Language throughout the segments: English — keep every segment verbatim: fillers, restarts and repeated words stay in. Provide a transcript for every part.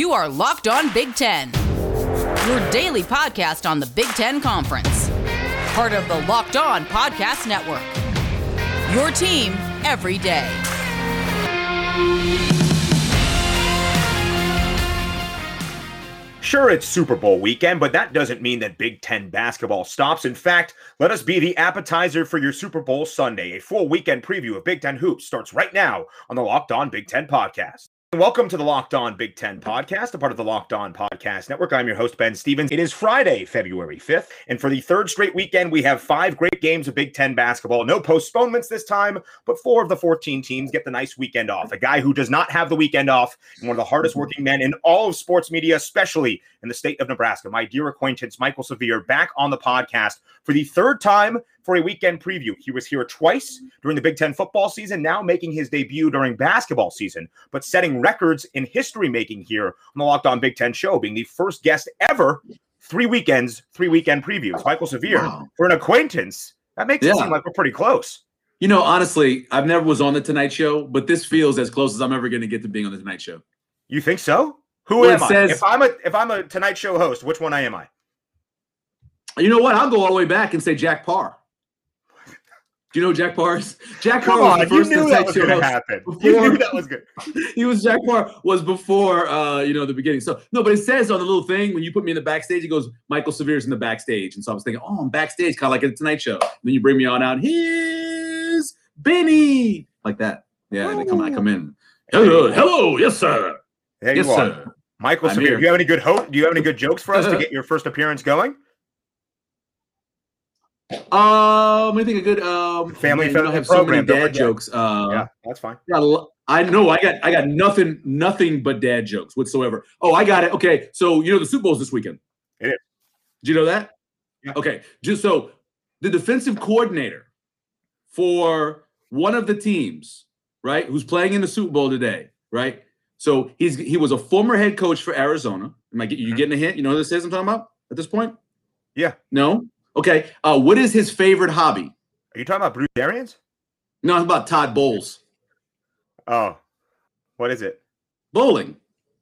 You are Locked On Big Ten, your daily podcast on the Big Ten Conference. Part of the Locked On Podcast Network, your team every day. Sure, it's Super Bowl weekend, but that doesn't mean that Big Ten basketball stops. In fact, let us be the appetizer for your Super Bowl Sunday. A full weekend preview of Big Ten hoops starts right now on the Locked On Big Ten podcast. Welcome to the Locked On Big Ten podcast, a part of the Locked On Podcast Network. I'm your host, Ben Stevens. It is Friday, February fifth, and for the third straight weekend, we have five great games of Big Ten basketball. No postponements this time, but four of the fourteen teams get the nice weekend off. A guy who does not have the weekend off, and one of the hardest working men in all of sports media, especially in the state of Nebraska. My dear acquaintance, Michael Severe, back on the podcast for the third time for a weekend preview. He was here twice during the Big Ten football season, now making his debut during basketball season, but setting records in history making here on the Locked On Big Ten show, being the first guest ever, three weekends, three weekend previews. Michael Severe, wow. For an acquaintance, that makes yeah. it seem like we're pretty close. You know, honestly, I've never was on the Tonight Show, but this feels as close as I'm ever going to get to being on the Tonight Show. You think so? Who well, am says, I? If I'm a if I'm a Tonight Show host, which one am I? You know what? I'll go all the way back and say Jack Parr. Do you know Jack Parr? Jack Come Parr on, was the first you knew that was going to happen. Before, you knew that was good. He was Jack Parr was before uh, you know, the beginning. So no, but it says on the little thing when you put me in the backstage, it goes Michael Severe's in the backstage, and so I was thinking, oh, I'm backstage, kind of like at the Tonight Show. And then you bring me on out. Here's Benny, like that. Yeah, oh. And I come, I come in. Hello, hello, yes sir. There yes you are. Sir. Michael I'm Severe. Here. Do you have any good hope? Do you have any good jokes for us to get your first appearance going? Um, I think a good um family man, friendly have program. So many dad jokes. Uh, yeah, that's fine. Yeah, I know. I got I got nothing nothing but dad jokes whatsoever. Oh, I got it. Okay, so you know the Super Bowl's this weekend. It is. Did you know that? Yeah. Okay, just so the defensive coordinator for one of the teams, right, who's playing in the Super Bowl today, right? So he's he was a former head coach for Arizona. Am I get you mm-hmm. getting a hint? You know who this is I'm talking about at this point? Yeah. No. Okay. Uh, what is his favorite hobby? Are you talking about Bruce Arians? No, it's about Todd Bowles. Oh, what is it? Bowling.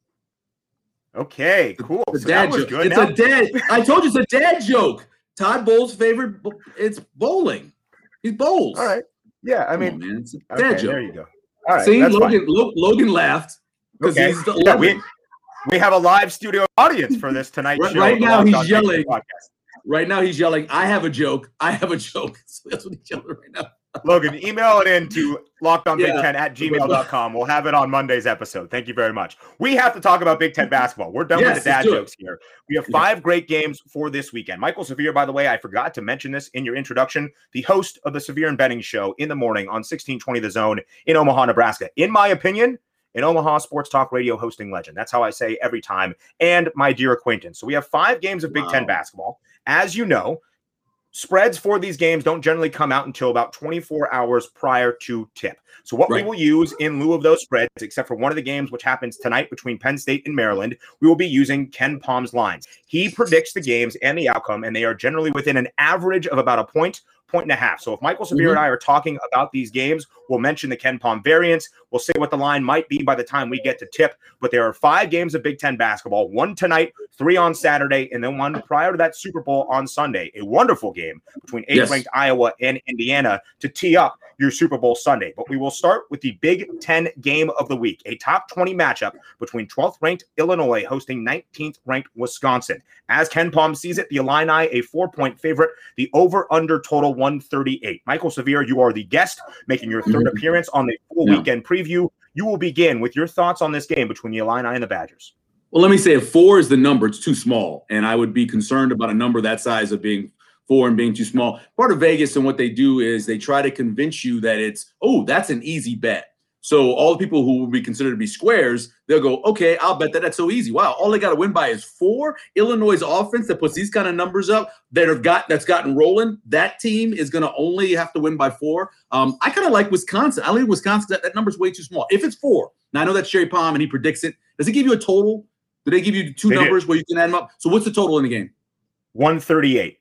Okay, cool. It's a so dad joke. It's now. a dad. I told you it's a dad joke. Todd Bowles' favorite. It's bowling. He bowls. All right. Yeah, I mean, on, man. It's a dad okay, joke. There you go. All right. See, Logan. Lo- Logan laughed because okay. he's the yeah, we, we have a live studio audience for this tonight. Right, show right now, he's yelling. Podcast. Right now, he's yelling, I have a joke. I have a joke. So that's what he's yelling right now. Logan, email it in to locked on big ten at gmail dot com. We'll have it on Monday's episode. Thank you very much. We have to talk about Big Ten basketball. We're done yes, with the dad jokes it. here. We have five yeah. great games for this weekend. Michael Severe, by the way, I forgot to mention this in your introduction, the host of the Severe and Benning Show in the morning on sixteen twenty The Zone in Omaha, Nebraska. In my opinion, an Omaha sports talk radio hosting legend. That's how I say every time. And my dear acquaintance. So we have five games of Big wow. Ten basketball. As you know, spreads for these games don't generally come out until about twenty-four hours prior to tip. So what right. we will use in lieu of those spreads, except for one of the games which happens tonight between Penn State and Maryland, we will be using Ken Palm's lines. He predicts the games and the outcome, and they are generally within an average of about a point, point and a half. So if Michael Severe mm-hmm. and I are talking about these games, we'll mention the Ken Palm variants. We'll say what the line might be by the time we get to tip. But there are five games of Big Ten basketball, one tonight, three on Saturday, and then one prior to that Super Bowl on Sunday. A wonderful game between eighth-ranked yes. Iowa and Indiana to tee up your Super Bowl Sunday. But we will start with the Big Ten game of the week, a top twenty matchup between twelfth-ranked Illinois hosting nineteenth-ranked Wisconsin. As Ken Palm sees it, the Illini a four-point favorite, the over-under total one thirty-eight. Michael Severe, you are the guest making your third appearance on the full yeah. weekend preview. You will begin with your thoughts on this game between the Illini and the Badgers. Well, let me say if four is the number, it's too small, and I would be concerned about a number that size of being four and being too small. Part of Vegas and what they do is they try to convince you that it's, oh, that's an easy bet. So all the people who will be considered to be squares, they'll go, okay, I'll bet that that's so easy. Wow, all they got to win by is four. Illinois' offense that puts these kind of numbers up that have got that's gotten rolling, that team is going to only have to win by four. Um, I kind of like Wisconsin. I like Wisconsin. That, that number's way too small. If it's four, now I know that's Sherry Palm and he predicts it. Does it give you a total? Do they give you two they numbers did. where you can add them up? So what's the total in the game? one thirty-eight.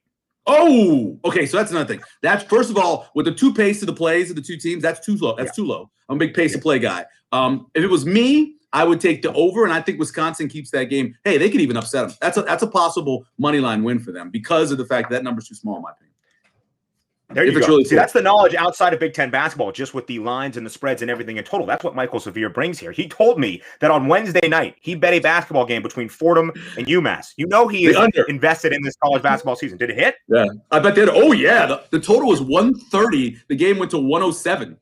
Oh, okay. So that's another thing. That's first of all, with the two pace of the plays of the two teams, that's too low. That's yeah. too low. I'm a big pace yeah. of play guy. Um, if it was me, I would take the over, and I think Wisconsin keeps that game. Hey, they could even upset them. That's a that's a possible money line win for them because of the fact that, that number's too small, in my opinion. There you go. Really See, cool. That's the knowledge outside of Big Ten basketball, just with the lines and the spreads and everything in total. That's what Michael Severe brings here. He told me that on Wednesday night, he bet a basketball game between Fordham and UMass. You know he is invested in this college basketball season. Did it hit? Yeah, I bet they did. Oh, yeah. The, the total was one thirty. The game went to one oh seven.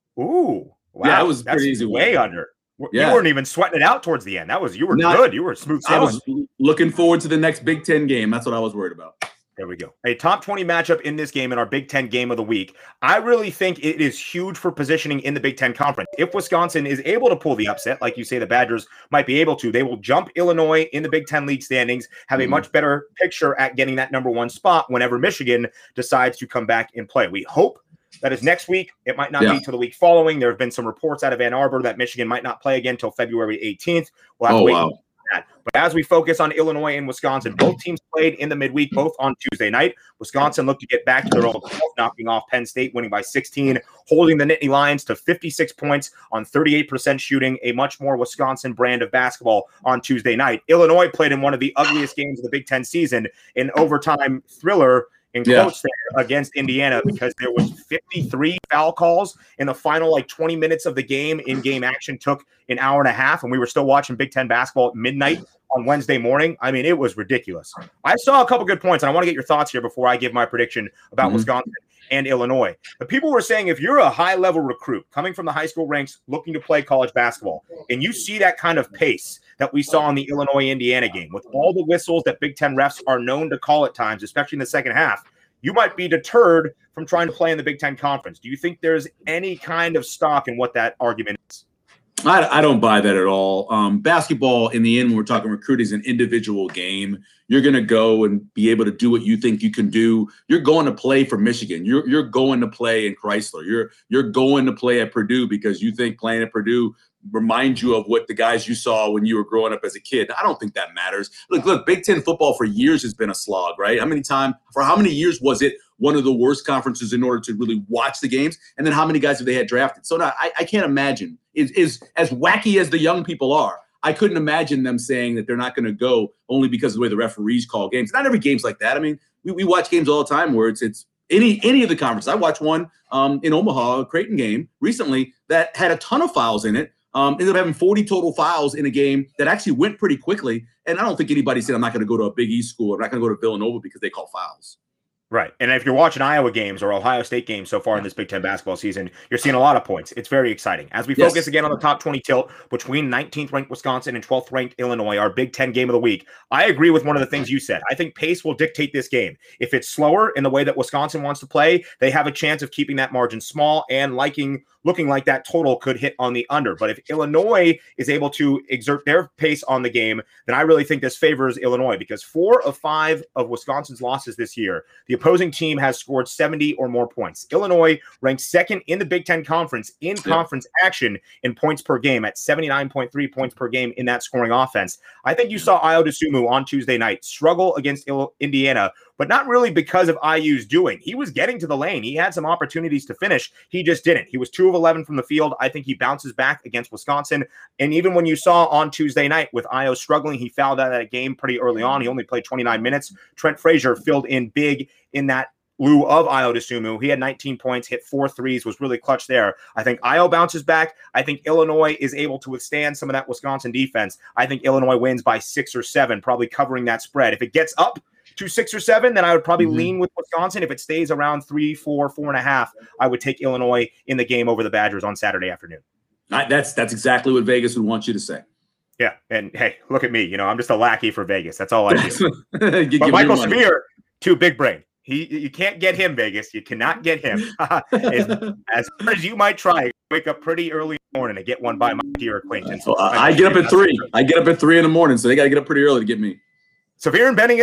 Ooh. Wow. Yeah, that was That's pretty easy. Way win. under. Yeah. You weren't even sweating it out towards the end. That was you were Not, good. You were smooth sailing. I was looking forward to the next Big Ten game. That's what I was worried about. There we go. A top twenty matchup in this game in our Big Ten game of the week. I really think it is huge for positioning in the Big Ten Conference. If Wisconsin is able to pull the upset, like you say, the Badgers might be able to, they will jump Illinois in the Big Ten league standings, have mm-hmm. a much better picture at getting that number one spot whenever Michigan decides to come back and play. We hope that is next week. It might not yeah. be till the week following. There have been some reports out of Ann Arbor that Michigan might not play again until February eighteenth. We'll have oh, to wait. Wow. That. But as we focus on Illinois and Wisconsin, both teams played in the midweek, both on Tuesday night. Wisconsin looked to get back to their old self, knocking off Penn State, winning by sixteen, holding the Nittany Lions to fifty-six points on thirty-eight percent shooting, a much more Wisconsin brand of basketball on Tuesday night. Illinois played in one of the ugliest games of the Big Ten season, an overtime thriller in quotes yeah. there against Indiana, because there was fifty-three foul calls in the final like twenty minutes of the game. In-game action took an hour and a half, and we were still watching Big Ten basketball at midnight on Wednesday morning. I mean, it was ridiculous. I saw a couple good points, and I want to get your thoughts here before I give my prediction about mm-hmm. Wisconsin and Illinois. The people were saying if you're a high-level recruit coming from the high school ranks looking to play college basketball, and you see that kind of pace that we saw in the Illinois-Indiana game, with all the whistles that Big Ten refs are known to call at times, especially in the second half, you might be deterred from trying to play in the Big Ten Conference. Do you think there's any kind of stock in what that argument is? I, I don't buy that at all. Um, basketball, in the end, when we're talking recruiting, is an individual game. You're going to go and be able to do what you think you can do. You're going to play for Michigan. You're you're going to play in Chrysler. You're you're going to play at Purdue because you think playing at Purdue reminds you of what the guys you saw when you were growing up as a kid. I don't think that matters. Look, look, Big Ten football for years has been a slog, right? How many times, for how many years was it one of the worst conferences in order to really watch the games? And then how many guys have they had drafted? So now I, I can't imagine. Is, is as wacky as the young people are, I couldn't imagine them saying that they're not going to go only because of the way the referees call games. Not every game's like that. I mean, we, we watch games all the time where it's it's any any of the conferences. I watched one um, in Omaha, a Creighton game recently that had a ton of fouls in it. Um, ended up having forty total fouls in a game that actually went pretty quickly. And I don't think anybody said, I'm not going to go to a Big East school. I'm not going to go to Villanova because they call fouls. Right. And if you're watching Iowa games or Ohio State games so far in this Big Ten basketball season, you're seeing a lot of points. It's very exciting. As we focus yes. again on the top twenty tilt between nineteenth ranked Wisconsin and twelfth ranked Illinois, our Big Ten game of the week, I agree with one of the things you said. I think pace will dictate this game. If it's slower in the way that Wisconsin wants to play, they have a chance of keeping that margin small and liking looking like that total could hit on the under. But if Illinois is able to exert their pace on the game, then I really think this favors Illinois, because four of five of Wisconsin's losses this year, the opposing team has scored seventy or more points. Illinois ranks second in the Big Ten Conference in yeah. conference action in points per game at seventy-nine point three points per game in that scoring offense. I think you saw Ayo Dosunmu on Tuesday night struggle against Indiana, but not really because of I U's doing. He was getting to the lane. He had some opportunities to finish. He just didn't. He was two of eleven from the field. I think he bounces back against Wisconsin. And even when you saw on Tuesday night with Ayo struggling, he fouled out of that game pretty early on. He only played twenty-nine minutes. Trent Frazier filled in big in that lieu of Ayo Dosunmu. He had nineteen points, hit four threes, was really clutch there. I think Ayo bounces back. I think Illinois is able to withstand some of that Wisconsin defense. I think Illinois wins by six or seven, probably covering that spread. If it gets up to six or seven, then I would probably mm-hmm. lean with Wisconsin. If it stays around three, four, four and a half, I would take Illinois in the game over the Badgers on Saturday afternoon. I, that's that's exactly what Vegas would want you to say. Yeah, and hey, look at me. You know, I'm just a lackey for Vegas. That's all I do. But Michael Severe, too big brain. He, you can't get him, Vegas. You cannot get him. as, as hard as you might try, wake up pretty early in the morning to get one by my dear acquaintance. Well, I, I get up at three. I get up at three in the morning, so they got to get up pretty early to get me. Severe and Benning in the morning.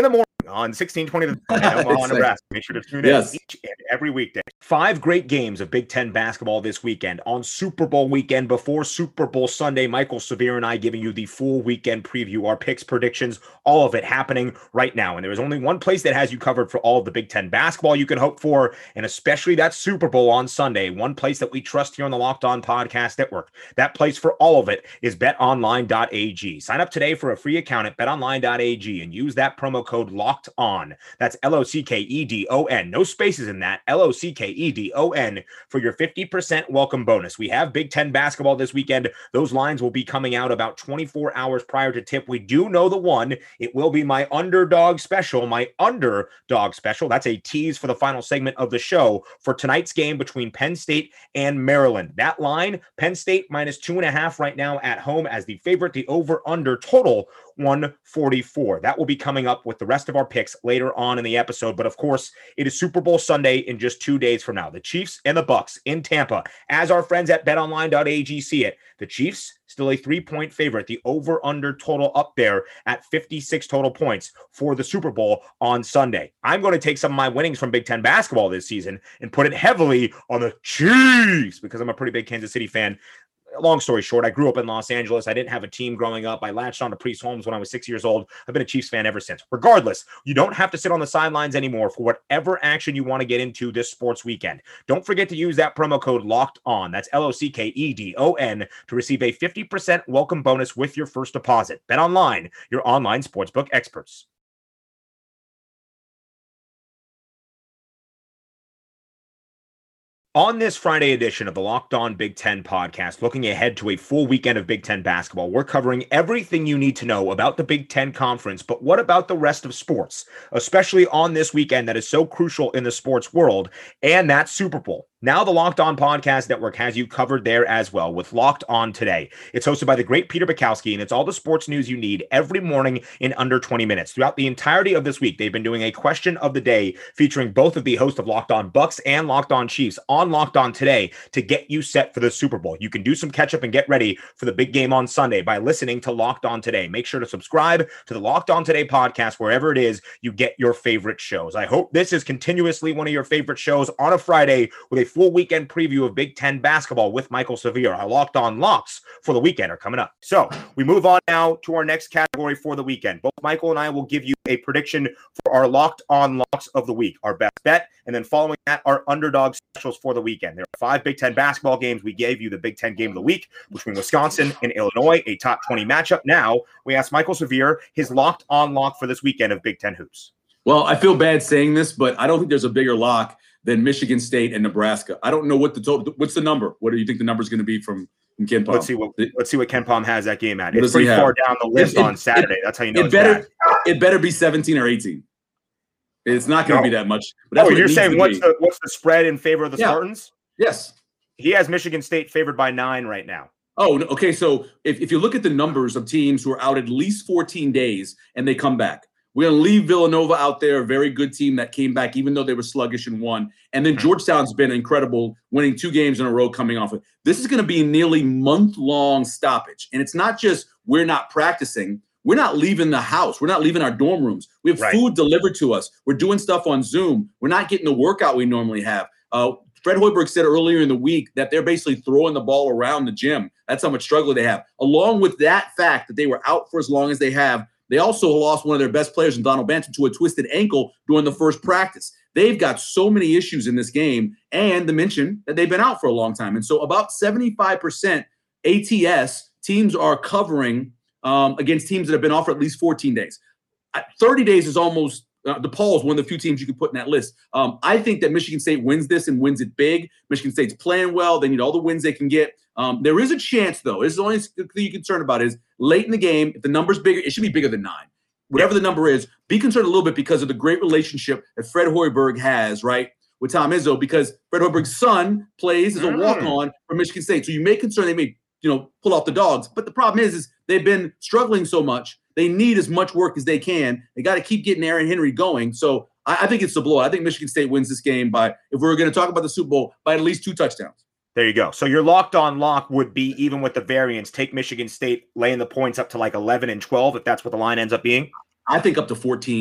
on sixteen twenty The Zone in Omaha, Nebraska. Make sure to tune in yes. each and every weekday. Five great games of Big Ten basketball this weekend. On Super Bowl weekend, before Super Bowl Sunday, Michael Severe and I giving you the full weekend preview, our picks, predictions, all of it happening right now. And there is only one place that has you covered for all of the Big Ten basketball you can hope for, and especially that Super Bowl on Sunday. One place that we trust here on the Locked On Podcast Network. That place for all of it is bet online dot a g. Sign up today for a free account at bet online dot a g and use that promo code Locked On. That's L O C K E D O N. No spaces in that. L O C K E D O N for your fifty percent welcome bonus. We have Big Ten basketball this weekend. Those lines will be coming out about twenty-four hours prior to tip. We do know the one. It will be my underdog special, my underdog special. That's a tease for the final segment of the show for tonight's game between Penn State and Maryland. That line, Penn State minus two and a half right now at home as the favorite. The over-under total one forty-four. That will be coming up with the rest of our picks later on in the episode. But of course, it is Super Bowl Sunday in just two days from now. The Chiefs and the Bucks in Tampa. As our friends at bet online dot a g see it, the Chiefs still a three-point favorite. The over-under total up there at fifty-six total points for the Super Bowl on Sunday. I'm going to take some of my winnings from Big Ten basketball this season and put it heavily on the Chiefs because I'm a pretty big Kansas City fan. Long story short, I grew up in Los Angeles. I didn't have a team growing up. I latched on to Priest Holmes when I was six years old. I've been a Chiefs fan ever since. Regardless, you don't have to sit on the sidelines anymore for whatever action you want to get into this sports weekend. Don't forget to use that promo code Locked On. That's L O C K E D O N to receive a fifty percent welcome bonus with your first deposit. Bet Online, your online sportsbook experts. On this Friday edition of the Locked On Big Ten podcast, looking ahead to a full weekend of Big Ten basketball, we're covering everything you need to know about the Big Ten Conference, but what about the rest of sports, especially on this weekend that is so crucial in the sports world, and that's Super Bowl. Now the Locked On Podcast Network has you covered there as well with Locked On Today. It's hosted by the great Peter Bukowski, and it's all the sports news you need every morning in under twenty minutes. Throughout the entirety of this week, they've been doing a question of the day featuring both of the hosts of Locked On Bucks and Locked On Chiefs on Locked On Today to get you set for the Super Bowl. You can do some catch up and get ready for the big game on Sunday by listening to Locked On Today. Make sure to subscribe to the Locked On Today podcast wherever it is you get your favorite shows. I hope this is continuously one of your favorite shows on a Friday with a full weekend preview of Big Ten basketball with Michael Severe. Our Locked On Locks for the weekend are coming up. So we move on now to our next category for the weekend. Both Michael and I will give you a prediction for our Locked On Locks of the week, our best bet, and then following that, our underdog specials for the weekend. There are five Big Ten basketball games. We gave you the Big Ten game of the week between Wisconsin and Illinois, a top twenty matchup. Now we ask Michael Severe his Locked On lock for this weekend of Big Ten hoops. Well, I feel bad saying this, but I don't think there's a bigger lock than Michigan State and Nebraska. I don't know what the total. What's the number? What do you think the number is going to be from, from Ken Pom? Let's see what let's see what Ken Pom has that game at. It's pretty far down the list it, it, on Saturday. It, That's how you know it it's better. bad. It better be seventeen or eighteen. It's not going to no. be that much. But that's oh, what you're saying what's be. the what's the spread in favor of the yeah. Spartans? Yes. He has Michigan State favored by nine right now. Oh, okay. So if, if you look at the numbers of teams who are out at least fourteen days and they come back, we're going to leave Villanova out there, a very good team that came back, even though they were sluggish and won. And then Georgetown's been incredible, winning two games in a row coming off it. This is going to be a nearly month-long stoppage. And it's not just we're not practicing. We're not leaving the house. We're not leaving our dorm rooms. We have right. food delivered to us. We're doing stuff on Zoom. We're not getting the workout we normally have. Uh, Fred Hoiberg said earlier in the week that they're basically throwing the ball around the gym. That's how much struggle they have. Along with that fact that they were out for as long as they have, they also lost one of their best players in Donald Banton to a twisted ankle during the first practice. They've got so many issues in this game, and the mention that they've been out for a long time. And so about seventy-five percent A T S teams are covering um, against teams that have been off for at least fourteen days. thirty days is almost uh, – DePaul is one of the few teams you could put in that list. Um, I think that Michigan State wins this and wins it big. Michigan State's playing well. They need all the wins they can get. Um, there is a chance, though. This is the only thing you're concerned about is late in the game, if the number's bigger, it should be bigger than nine. Whatever the number is, be concerned a little bit because of the great relationship that Fred Hoiberg has, right, with Tom Izzo, because Fred Hoiberg's son plays as a walk-on for Michigan State. So you may concern they may, you know, pull off the dogs. But the problem is, is they've been struggling so much. They need as much work as they can. They got to keep getting Aaron Henry going. So I, I think it's the blowout. I think Michigan State wins this game by, if we were going to talk about the Super Bowl, by at least two touchdowns. There you go. So your locked on lock would be, even with the variance, take Michigan State laying the points up to like eleven and twelve, if that's what the line ends up being. I think up to fourteen.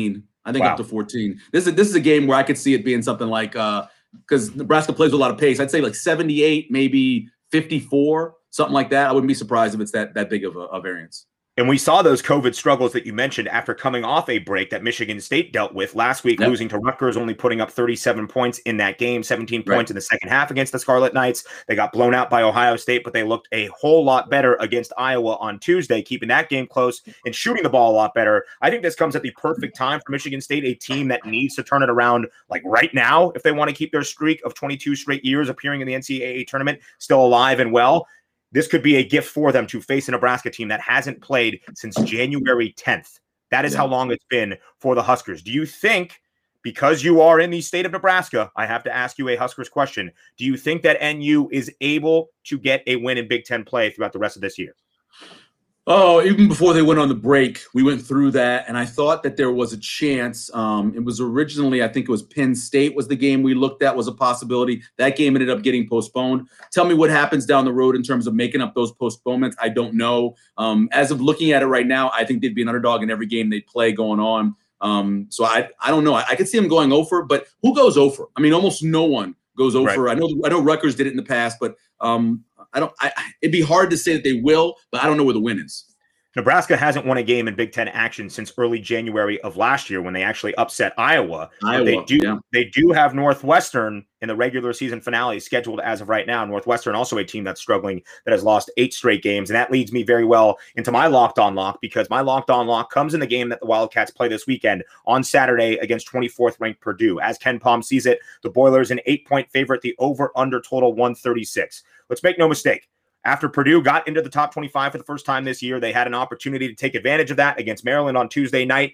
I think wow. up to fourteen. This is this is a game where I could see it being something like because uh, Nebraska plays with a lot of pace. I'd say like seventy-eight, maybe fifty-four, something like that. I wouldn't be surprised if it's that that big of a, a variance. And we saw those COVID struggles that you mentioned after coming off a break that Michigan State dealt with last week, yep. losing to Rutgers, only putting up thirty-seven points in that game, seventeen right. points in the second half against the Scarlet Knights. They got blown out by Ohio State, but they looked a whole lot better against Iowa on Tuesday, keeping that game close and shooting the ball a lot better. I think this comes at the perfect time for Michigan State, a team that needs to turn it around like right now if they want to keep their streak of twenty-two straight years appearing in the N C double A tournament still alive and well. This could be a gift for them to face a Nebraska team that hasn't played since January tenth. That is yeah. how long it's been for the Huskers. Do you think, because you are in the state of Nebraska, I have to ask you a Huskers question. Do you think that N U is able to get a win in Big Ten play throughout the rest of this year? Oh, even before they went on the break, we went through that, and I thought that there was a chance. Um, it was originally, I think it was Penn State was the game we looked at was a possibility. That game ended up getting postponed. Tell me what happens down the road in terms of making up those postponements. I don't know. Um, as of looking at it right now, I think they'd be an underdog in every game they play going on. Um, so I I don't know. I, I could see them going over, but who goes over? I mean, almost no one goes over. Right. I know I know Rutgers did it in the past, but um, I don't. I, it'd be hard to say that they will, but I don't know where the win is. Nebraska hasn't won a game in Big Ten action since early January of last year when they actually upset Iowa. Iowa they do yeah. they do have Northwestern in the regular season finale scheduled as of right now. Northwestern also a team that's struggling, that has lost eight straight games. And that leads me very well into my locked on lock, because my locked on lock comes in the game that the Wildcats play this weekend on Saturday against twenty-fourth ranked Purdue. As Ken Palm sees it, the Boilers an eight point favorite, the over under total one thirty-six. Let's make no mistake. After Purdue got into the top twenty-five for the first time this year, they had an opportunity to take advantage of that against Maryland on Tuesday night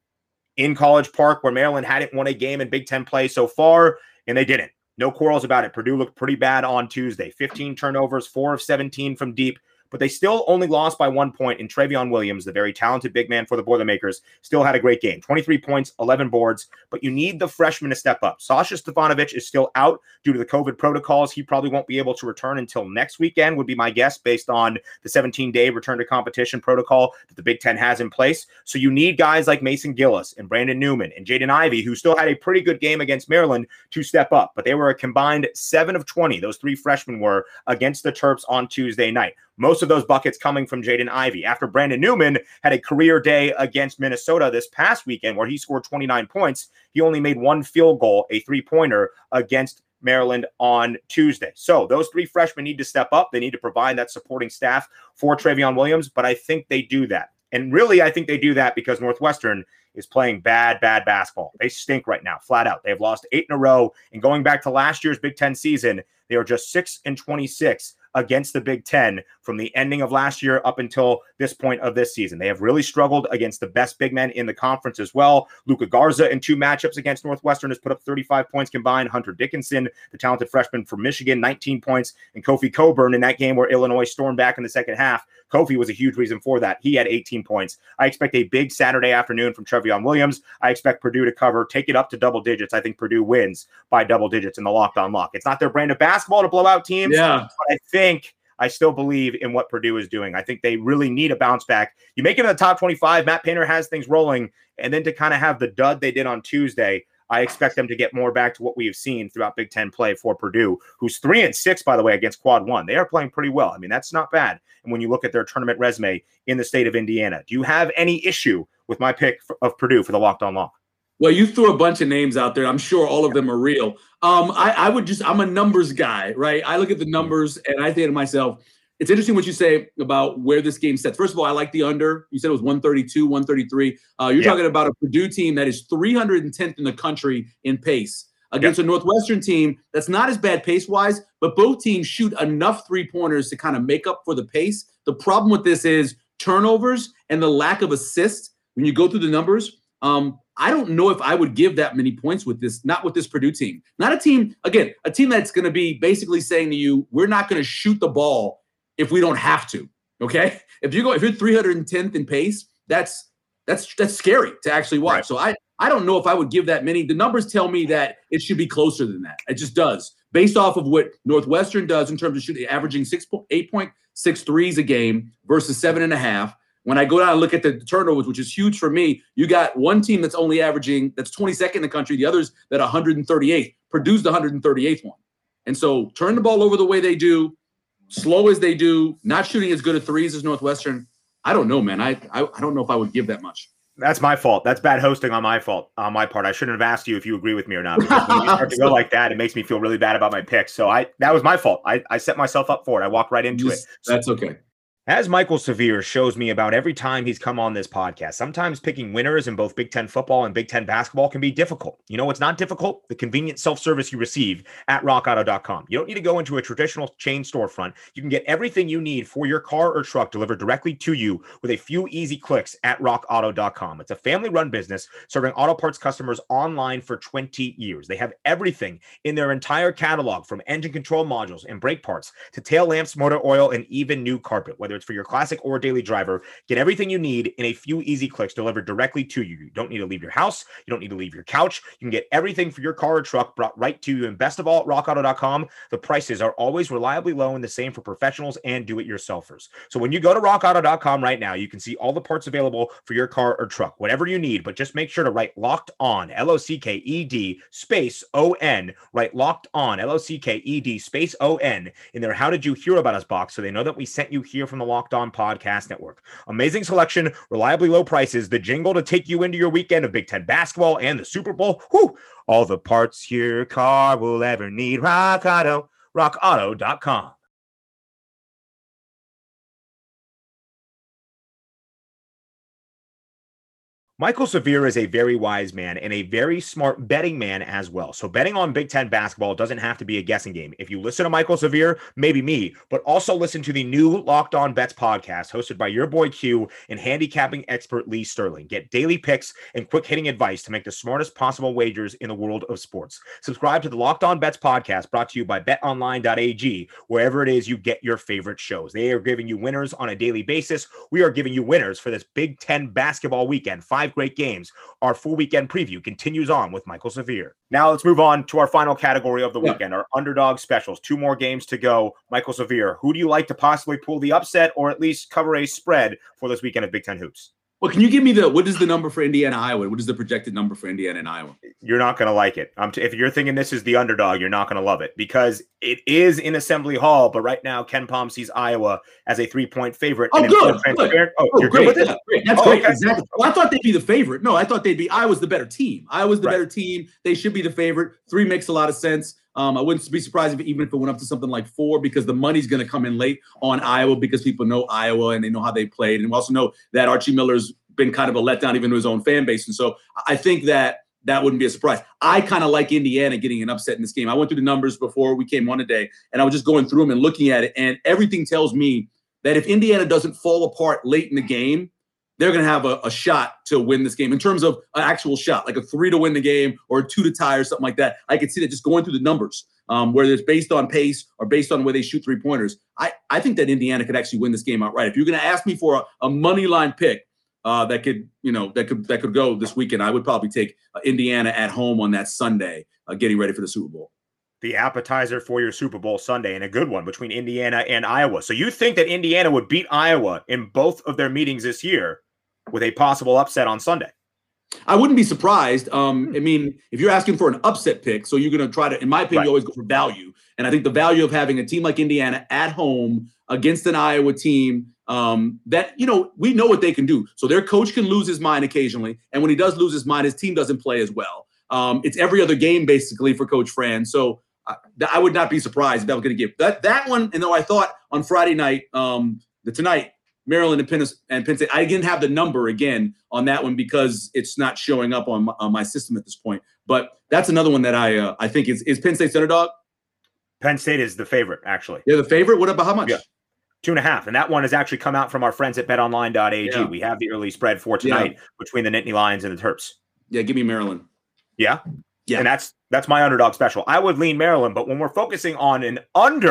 in College Park, where Maryland hadn't won a game in Big Ten play so far, and they didn't. No quarrels about it. Purdue looked pretty bad on Tuesday. fifteen turnovers, four of seventeen from deep, but they still only lost by one point. And Trevion Williams, the very talented big man for the Boilermakers, still had a great game. twenty-three points, eleven boards, but you need the freshman to step up. Sasha Stefanovic is still out due to the COVID protocols. He probably won't be able to return until next weekend, would be my guess, based on the seventeen-day return to competition protocol that the Big Ten has in place. So you need guys like Mason Gillis and Brandon Newman and Jaden Ivey, who still had a pretty good game against Maryland, to step up. But they were a combined seven of twenty, those three freshmen were, against the Terps on Tuesday night. Most of those buckets coming from Jaden Ivey. After Brandon Newman had a career day against Minnesota this past weekend where he scored twenty-nine points, he only made one field goal, a three-pointer, against Maryland on Tuesday. So those three freshmen need to step up. They need to provide that supporting staff for Trevion Williams, but I think they do that. And really, I think they do that because Northwestern is playing bad, bad basketball. They stink right now, flat out. They have lost eight in a row. And going back to last year's Big Ten season, they are just six and twenty-six against the Big Ten from the ending of last year up until this point of this season. They have really struggled against the best big men in the conference as well. Luka Garza in two matchups against Northwestern has put up thirty-five points combined. Hunter Dickinson, the talented freshman from Michigan, nineteen points. And Kofi Coburn in that game where Illinois stormed back in the second half. Kofi was a huge reason for that. He had eighteen points. I expect a big Saturday afternoon from Trevion Williams. I expect Purdue to cover, take it up to double digits. I think Purdue wins by double digits in the Locked On Lock. It's not their brand of basketball to blow out teams, yeah. but I think I still believe in what Purdue is doing. I think they really need a bounce back. You make it in the top twenty-five, Matt Painter has things rolling, and then to kind of have the dud they did on Tuesday, I expect them to get more back to what we have seen throughout Big Ten play for Purdue, who's three and six, by the way, against Quad One. They are playing pretty well. I mean, that's not bad. And when you look at their tournament resume in the state of Indiana, do you have any issue with my pick of Purdue for the Locked On Lock? Well, you threw a bunch of names out there. I'm sure all of them are real. Um, I, I would just, I'm a numbers guy, right? I look at the numbers and I think to myself, it's interesting what you say about where this game sets. First of all, I like the under. You said it was one thirty-two, one thirty-three. Uh, you're yeah. talking about a Purdue team that is three hundred tenth in the country in pace against yeah. a Northwestern team that's not as bad pace-wise, but both teams shoot enough three-pointers to kind of make up for the pace. The problem with this is turnovers and the lack of assists. When you go through the numbers, um, I don't know if I would give that many points with this, not with this Purdue team. Not a team, again, a team that's going to be basically saying to you, we're not going to shoot the ball if we don't have to, okay? If you go, if you're three hundred tenth in pace, that's that's that's scary to actually watch. Right. So I I don't know if I would give that many. The numbers tell me that it should be closer than that. It just does, based off of what Northwestern does in terms of shooting, averaging six point eight point six threes a game versus seven and a half. when I go down and look at the turnovers, which is huge for me, you got one team that's only averaging, that's twenty-second in the country, the others that are one hundred thirty-eighth. Purdue's the one hundred thirty-eighth one. And so turn the ball over the way they do, slow as they do, not shooting as good at threes as Northwestern. I don't know, man. I, I I don't know if I would give that much. That's my fault. That's bad hosting on my fault, on my part. I shouldn't have asked you if you agree with me or not. Because when you start to go like that, it makes me feel really bad about my picks. So I that was my fault. I, I set myself up for it. I walked right into Just, it. That's okay. As Michael Severe shows me about every time he's come on this podcast, sometimes picking winners in both Big Ten football and Big Ten basketball can be difficult. You know what's not difficult? The convenient self-service you receive at rock auto dot com. You don't need to go into a traditional chain storefront. You can get everything you need for your car or truck delivered directly to you with a few easy clicks at rock auto dot com. It's a family-run business serving auto parts customers online for twenty years. They have everything in their entire catalog, from engine control modules and brake parts to tail lamps, motor oil, and even new carpet. Whether it's for your classic or daily driver, get everything you need in a few easy clicks delivered directly to you. You don't need to leave your house. You don't need to leave your couch. You can get everything for your car or truck brought right to you. And best of all, at rock auto dot com, the prices are always reliably low and the same for professionals and do-it-yourselfers. So when you go to rock auto dot com right now, you can see all the parts available for your car or truck, whatever you need, but just make sure to write Locked On, L O C K E D space O N, write Locked On, L O C K E D space O N in their How Did You Hear About Us box so they know that we sent you here from the Locked On Podcast Network. Amazing selection, reliably low prices, the jingle to take you into your weekend of Big Ten basketball and the Super Bowl. Whew! All the parts your car will ever need. Rock Auto, rock auto dot com. Michael Severe is a very wise man and a very smart betting man as well. So betting on Big Ten basketball doesn't have to be a guessing game. If you listen to Michael Severe, maybe me, but also listen to the new Locked On Bets podcast hosted by your boy Q and handicapping expert Lee Sterling. Get daily picks and quick hitting advice to make the smartest possible wagers in the world of sports. Subscribe to the Locked On Bets podcast brought to you by bet online dot a g, wherever it is you get your favorite shows. They are giving you winners on a daily basis. We are giving you winners for this Big Ten basketball weekend. Five great games. Our full weekend preview continues on with Michael Severe. Now let's move on to our final category of the yeah. weekend, our underdog specials. Two more games to go. Michael Severe, who do you like to possibly pull the upset or at least cover a spread for this weekend of Big Ten hoops? Well, can you give me the, what is the number for Indiana, Iowa? What is the projected number for Indiana and Iowa? You're not going to like it. Um, t- if you're thinking this is the underdog, you're not going to love it because it is in Assembly Hall. But right now, Ken Palm sees Iowa as a three-point favorite. Oh, good. good. Oh, oh, you're great. good with it? Yeah, great. That's oh, great. Okay. Exactly. Well, I thought they'd be the favorite. No, I thought they'd be Iowa's the better team. Iowa's the right. better team. They should be the favorite. Three makes a lot of sense. Um, I wouldn't be surprised if even if it went up to something like four because the money's going to come in late on Iowa because people know Iowa and they know how they played. And we also know that Archie Miller's been kind of a letdown even to his own fan base. And so I think that that wouldn't be a surprise. I kind of like Indiana getting an upset in this game. I went through the numbers before we came on today, and I was just going through them and looking at it. And everything tells me that if Indiana doesn't fall apart late in the game, they're going to have a, a shot to win this game in terms of an actual shot, like a three to win the game or a two to tie or something like that. I could see that just going through the numbers, um, whether it's based on pace or based on where they shoot three pointers. I, I think that Indiana could actually win this game outright. If you're going to ask me for a, a money line pick, Uh, that could, you know, that could that could go this weekend, I would probably take uh, Indiana at home on that Sunday, uh, getting ready for the Super Bowl. The appetizer for your Super Bowl Sunday, and a good one between Indiana and Iowa. So you think that Indiana would beat Iowa in both of their meetings this year with a possible upset on Sunday? I wouldn't be surprised. Um, I mean, if you're asking for an upset pick, so you're going to try to, in my opinion, right. you always go for value. And I think the value of having a team like Indiana at home against an Iowa team um, that, you know, we know what they can do. So their coach can lose his mind occasionally. And when he does lose his mind, his team doesn't play as well. Um, it's every other game, basically, for Coach Fran. So I, I would not be surprised if that was going to give that, that one. And though I thought on Friday night, um, the tonight, Maryland and Penn, and Penn State, I didn't have the number again on that one because it's not showing up on my, on my system at this point. But that's another one that I uh, I think is is Penn State's underdog. Penn State is the favorite, actually. They're the favorite. What about how much? Yeah. Two and a half. And that one has actually come out from our friends at bet online dot a g. Yeah. We have the early spread for tonight yeah. between the Nittany Lions and the Terps. Yeah, give me Maryland. Yeah? Yeah. And that's that's my underdog special. I would lean Maryland, but when we're focusing on an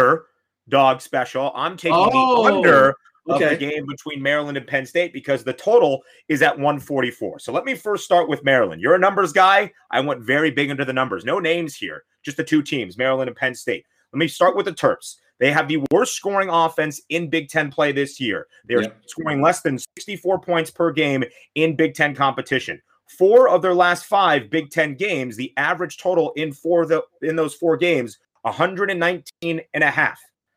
underdog special, I'm taking oh. the under Okay. of the game between Maryland and Penn State because the total is at one forty-four. So let me first start with Maryland. You're a numbers guy. I went very big into the numbers. No names here, just the two teams, Maryland and Penn State. Let me start with the Terps. They have the worst scoring offense in Big Ten play this year. They're yep. scoring less than sixty-four points per game in Big Ten competition. Four of their last five Big Ten games, the average total in four the in those four games, one hundred nineteen and a half.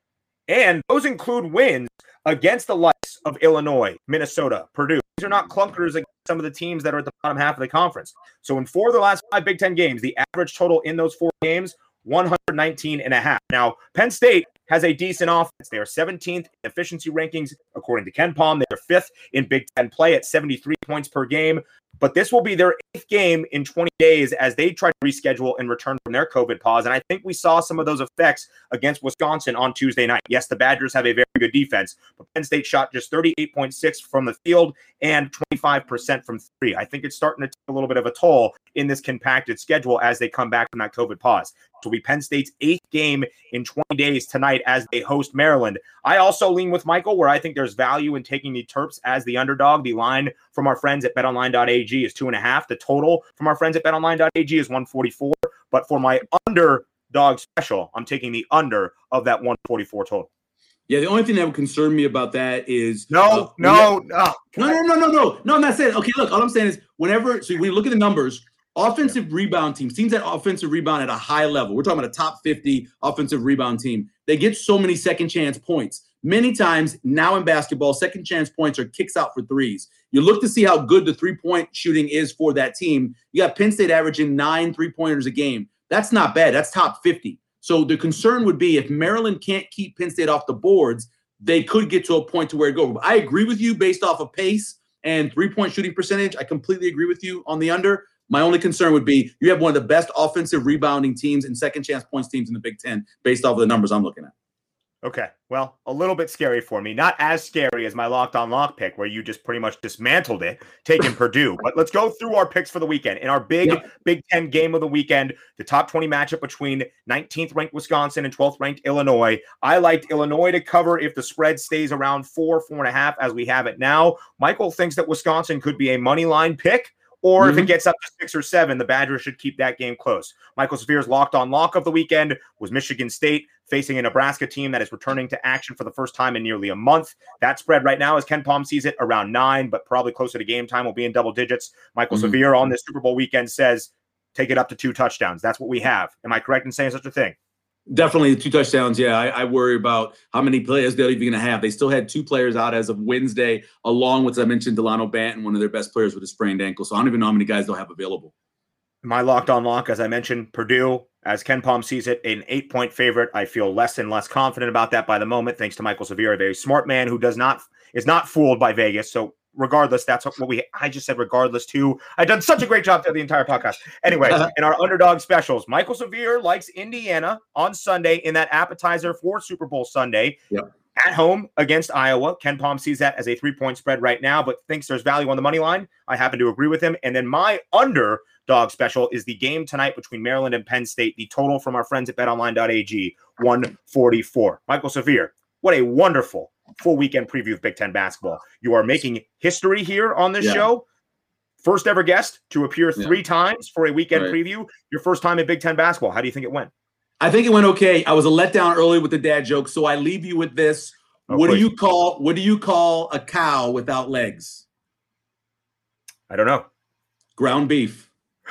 And those include wins against the likes of Illinois, Minnesota, Purdue. These are not clunkers against some of the teams that are at the bottom half of the conference. So in four of the last five Big Ten games, the average total in those four games, one hundred nineteen and a half. Now, Penn State has a decent offense. They are seventeenth in efficiency rankings, according to KenPom. They are fifth in Big Ten play at seventy-three points per game. But this will be their eighth game in twenty days as they try to reschedule and return from their COVID pause. And I think we saw some of those effects against Wisconsin on Tuesday night. Yes, the Badgers have a very good defense, but Penn State shot just thirty-eight point six from the field and twenty-five percent from three. I think it's starting to take a little bit of a toll in this compacted schedule as they come back from that COVID pause. It will be Penn State's eighth game in twenty days tonight as they host Maryland. I also lean with Michael where I think there's value in taking the Terps as the underdog. The line from our friends at bet online dot a g is two and a half. The total from our friends at bet online dot a g is one forty-four. But for my underdog special, I'm taking the under of that one forty-four total. Yeah, the only thing that would concern me about that is no, uh, no, no, no, no, no, no, no, no. I'm not saying. Okay, look, all I'm saying is whenever. So when you look at the numbers. Offensive rebound teams, teams that offensive rebound at a high level. We're talking about a top fifty offensive rebound team. They get so many second chance points. Many times now in basketball, second chance points are kicks out for threes. You look to see how good the three-point shooting is for that team. You got Penn State averaging nine three-pointers a game. That's not bad. That's top fifty. So the concern would be if Maryland can't keep Penn State off the boards, they could get to a point to where it goes. I agree with you based off of pace and three-point shooting percentage. I completely agree with you on the under. My only concern would be you have one of the best offensive rebounding teams and second chance points teams in the Big Ten based off of the numbers I'm looking at. Okay. Well, a little bit scary for me. Not as scary as my locked on lock pick where you just pretty much dismantled it, taking Purdue. But let's go through our picks for the weekend. In our big yeah. Big Ten game of the weekend, the top twenty matchup between nineteenth ranked Wisconsin and twelfth ranked Illinois. I liked Illinois to cover if the spread stays around four, four and a half as we have it now. Michael thinks that Wisconsin could be a money line pick. Or mm-hmm. if it gets up to six or seven, the Badgers should keep that game close. Michael Sevier's locked on lock of the weekend was Michigan State facing a Nebraska team that is returning to action for the first time in nearly a month. That spread right now, as KenPom sees it, around nine, but probably closer to game time will be in double digits. Michael mm-hmm. Sevier on this Super Bowl weekend says, take it up to two touchdowns. That's what we have. Am I correct in saying such a thing? Definitely two touchdowns. Yeah, I, I worry about how many players they're even going to have. They still had two players out as of Wednesday, along with, as I mentioned, Delano Banton, one of their best players with a sprained ankle. So I don't even know how many guys they'll have available. My locked on lock, as I mentioned, Purdue, as KenPom sees it, an eight-point favorite. I feel less and less confident about that by the moment, thanks to Michael Sevier, a very smart man who does not is not fooled by Vegas. So regardless, that's what we, I just said regardless too. I've done such a great job through the entire podcast. Anyway, in our underdog specials, Michael Sevier likes Indiana on Sunday in that appetizer for Super Bowl Sunday. Yep. At home against Iowa. KenPom sees that as a three-point spread right now, but thinks there's value on the money line. I happen to agree with him. And then my underdog special is the game tonight between Maryland and Penn State. The total from our friends at bet online dot a g, one forty-four. Michael Sevier, what a wonderful full weekend preview of Big Ten basketball. You are making history here on this yeah. show. First ever guest to appear yeah. three times for a weekend right. preview. Your first time in Big Ten basketball. How do you think it went? I think it went okay. I was a letdown early with the dad joke, so I leave you with this. Oh, what please. do you call what do you call a cow without legs? I don't know. Ground beef.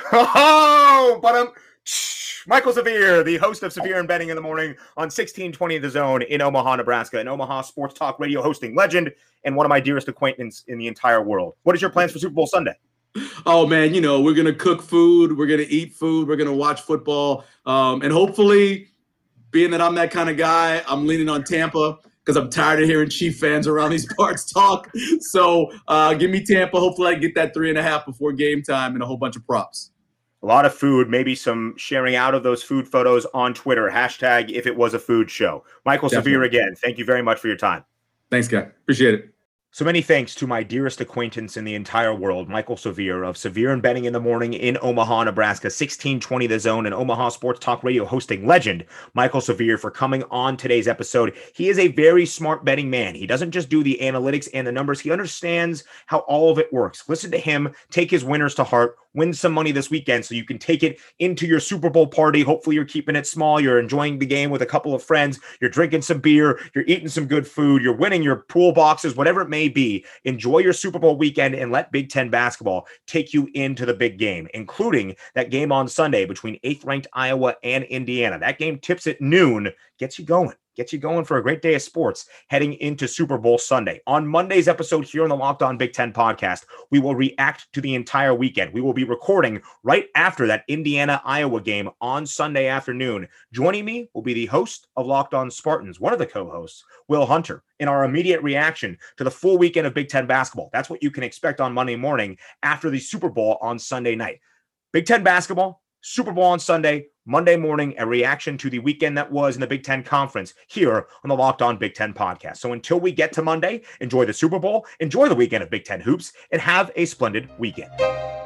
Oh, but um Michael Sevier, the host of Sevier and Betting in the Morning on sixteen twenty The Zone in Omaha, Nebraska, an Omaha sports talk radio hosting legend and one of my dearest acquaintances in the entire world. What is your plans for Super Bowl Sunday? Oh, man, you know, we're going to cook food. We're going to eat food. We're going to watch football. Um, and hopefully, being that I'm that kind of guy, I'm leaning on Tampa because I'm tired of hearing Chief fans around these parts talk. So uh, give me Tampa. Hopefully, I can get that three and a half before game time and a whole bunch of props. A lot of food, maybe some sharing out of those food photos on Twitter. Hashtag if it was a food show. Michael Definitely. Sevier again, thank you very much for your time. Thanks, guy. Appreciate it. So many thanks to my dearest acquaintance in the entire world, Michael Sevier of Sevier and Betting in the Morning in Omaha, Nebraska, sixteen twenty The Zone, and Omaha sports talk radio hosting legend, Michael Sevier, for coming on today's episode. He is a very smart betting man. He doesn't just do the analytics and the numbers. He understands how all of it works. Listen to him, take his winners to heart, win some money this weekend so you can take it into your Super Bowl party. Hopefully you're keeping it small. You're enjoying the game with a couple of friends. You're drinking some beer. You're eating some good food. You're winning your pool boxes, whatever it may be. Enjoy your Super Bowl weekend and let Big Ten basketball take you into the big game, including that game on Sunday between eighth-ranked Iowa and Indiana. That game tips at noon, gets you going. Gets you going for a great day of sports heading into Super Bowl Sunday. On Monday's episode here on the Locked On Big Ten podcast, we will react to the entire weekend. We will be recording right after that Indiana-Iowa game on Sunday afternoon. Joining me will be the host of Locked On Spartans, one of the co-hosts, Will Hunter, in our immediate reaction to the full weekend of Big Ten basketball. That's what you can expect on Monday morning after the Super Bowl on Sunday night. Big Ten basketball, Super Bowl on Sunday, Monday morning, a reaction to the weekend that was in the Big Ten Conference here on the Locked On Big Ten podcast. So until we get to Monday, enjoy the Super Bowl, enjoy the weekend of Big Ten hoops, and have a splendid weekend.